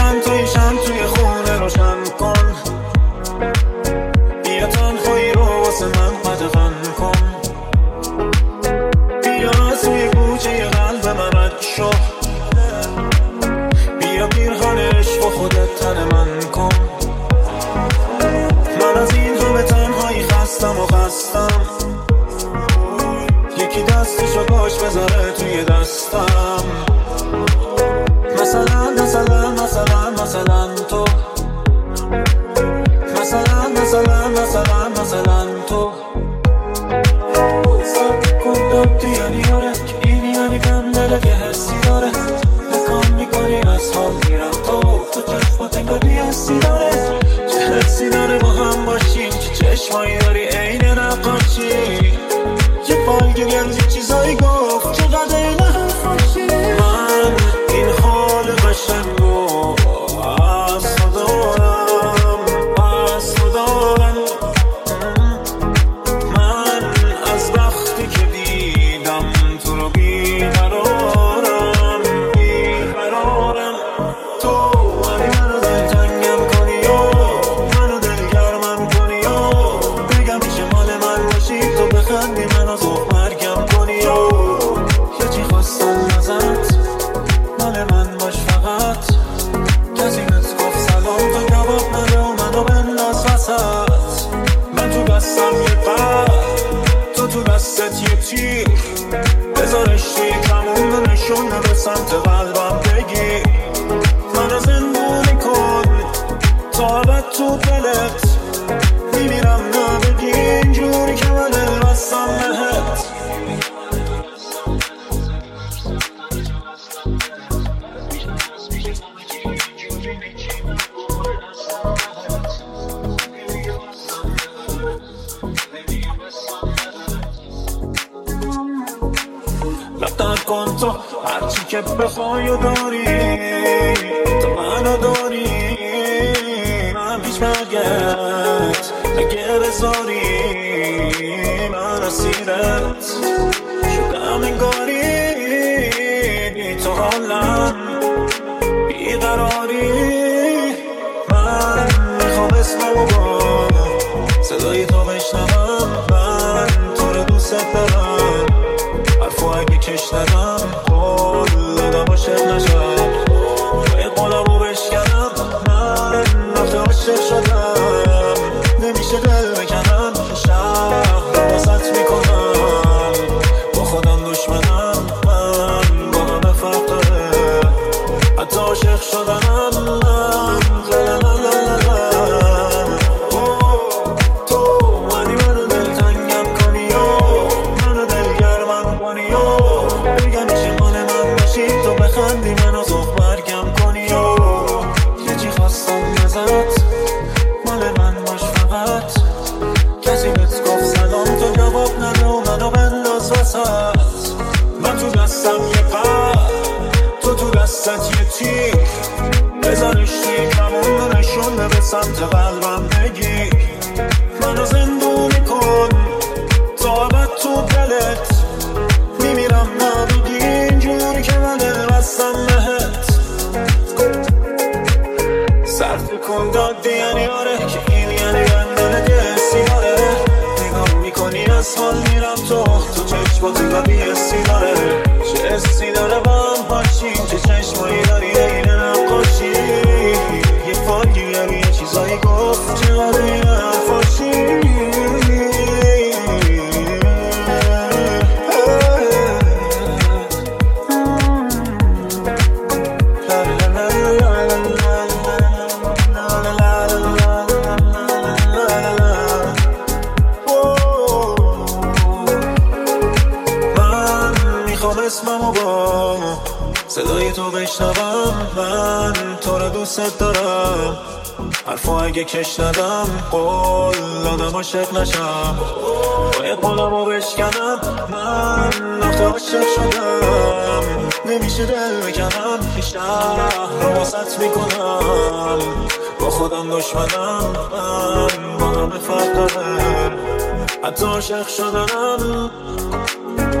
من تویشم توی خونه روشن کن. بیا تنهایی رو واسه من قدغن کن. بیا از توی گوشه قلب من رد شو. بیا پیرهن عشق و خودت تن من کن. من از این همه تنهایی خستم و خستم. یکی دستشو باش بذاره توی دستم. مثلا مثلا مثلا مثلا تو. مثلا مثلا مثلا مثلا تو. سب کن تو یعنی آره که این یعنی بندره که حسی داره. نکام میکنی از حال میرم تو چشمات انگار حسی داره. چه حسی داره با هم باشیم. چه چشمایی داری عین نقاشی. یه فایده گرزی چیزایی گفت چقدر این حرفاشی. من این حال قشنگو از تو دارم. از تو دارم. من از وقتی که دیدم تو رو بیقرارم. بیقرارم. تو منو دلتنگم کنی و منو دلگرمم کنی و بگم میشه مال من باشی. تو بخندی منو زخ مرگم کنی و یه چی خواستم ازت مال من باش فقط. کسی بهت گفت سلام تو جواب نده و منو بنداز وسط. من تو دستم یه قلب تو تو دستت یه تیر. بذارش توی کمون و نشونه به سمت قلبم بگی. منو زندونی کن تا ابد تو دلت. میمیرم نبگی اینجوری که من دل بستم بهت. لطر کن تو هرچی که بخوای و داری. تو منو داری. من پیش برگت اگه بذاری. من اسیرت شدم انگاری. بی تو حالم بیقراری. من میخوام اسممو با صدای تو بشنوم. من تو رو دوست دارم. حرفو اگه کش ندم قول دادم عاشق نشم. باید قولمو بشکنم. من وقت عاشق شدم. نمیشه دل بکنم. شهر رو واسط میکنم. با خودم دشمنم. من با همه فرق داره. حتی عاشق شدنم. من تو منی منو دلتنگم کنی و منو دلگرمم کنی و بگم میشه مال من باشی. تو بخندی منو زخ برگم کنی و یه چی خواستم ازت مال من باش فقط. کسی بهت گفت سلام تو جواب نده و منو بنداز وسط. من تو دستم یه قلب تو تو دستت یه تیر. بذارش توی کمون و نشونه به سمت قلبم بگی. منو زندونی کن تا ابد تو دلت. میمیرم نبگی اینجوری که من دل بستم بهت. صرف کن دادی یعنی آره که این یعنی بندن دستی داره. نگاه میکنی از حال میرم تو چشمات انگار حسی داره. چه حسی داره با هم باشیم. چه چشمایی داری این نقاشی. یه فالگیری یه چیزایی گفت چقدر این حرفاشی. اسممو با صدای تو بشنوم. من تو رو دوست دارم. حرفو اگه کش ندم قول دادم عاشق نشم. باید قولمو بشکنم. من وقت عاشق شدم. نمیشه دل بکنم. شهر رو واسط میکنم. با خودم دشمنم. من با همه فرق داره. حتی عاشق شدنم.